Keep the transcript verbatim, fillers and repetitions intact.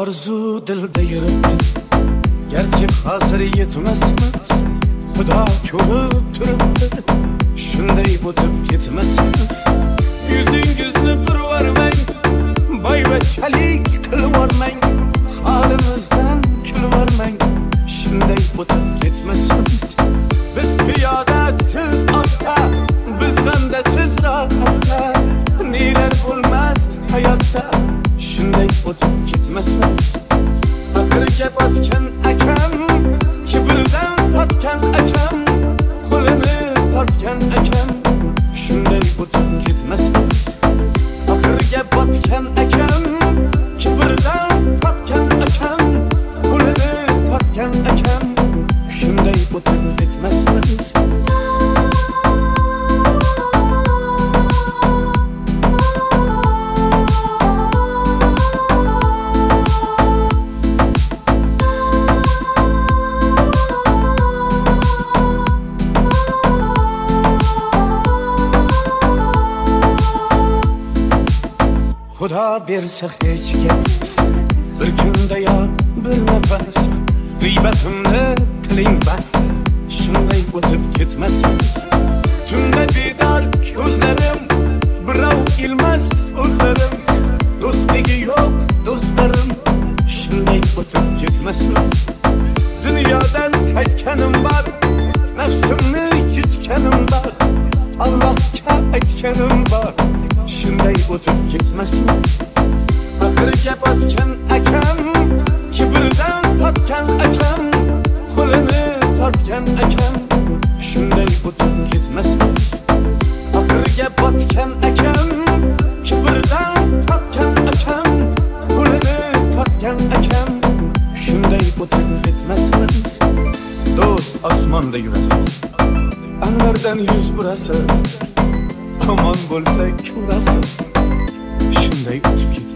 orzu dilda yuribdi, garchi hozir yetmasmiz, xudo ko'rib turibdi, shunday o'tib ketmasmiz. Yuzingizni qirvarmang, boyvachalik qilvormang, holimizdan kulvormang, shunday o'tib ketmasmiz. Biz piyoda, siz otda, biz g'amda, siz rohatda, nelar bo'lmas hayotda, shunday o'tib ketmasmiz. Faqirga botgan akam, kibrdan totgan akam, qo'lini tortgan akam, shunday o'tib ketmasmiz. Faqirga botgan akam, kibrdan totgan akam, qo'lini tortgan akam, shunday o'tib ketmasmiz. Xudo bersa hech gapmas, bir kunda yo bir nafas, g'iybatimni qiling bas, shunday o'tib ketmasmiz. Tunda bedor ko'zlarim, birov ilmas o'zlarim, do'stligi yo'q do'stlarim, shunday o'tib ketmasmiz. Dunyodan qaytganim bor, nafsimni yutganim bor, Allohga aytganim bor, shunday o'tib ketmasmiz. Faqirga botgan akam, kibrdan totgan akam, qo'lini tortgan akam, shunday o'tib ketmasmiz. Faqirga botgan akam, kibrdan totgan akam, qo'lini tortgan akam, shunday o'tib ketmasmiz. Do'st osmonda yurasiz, anvardan yuz burasiz, omon bo'lsak ko'rasiz, shunday o'tib ketmasmiz.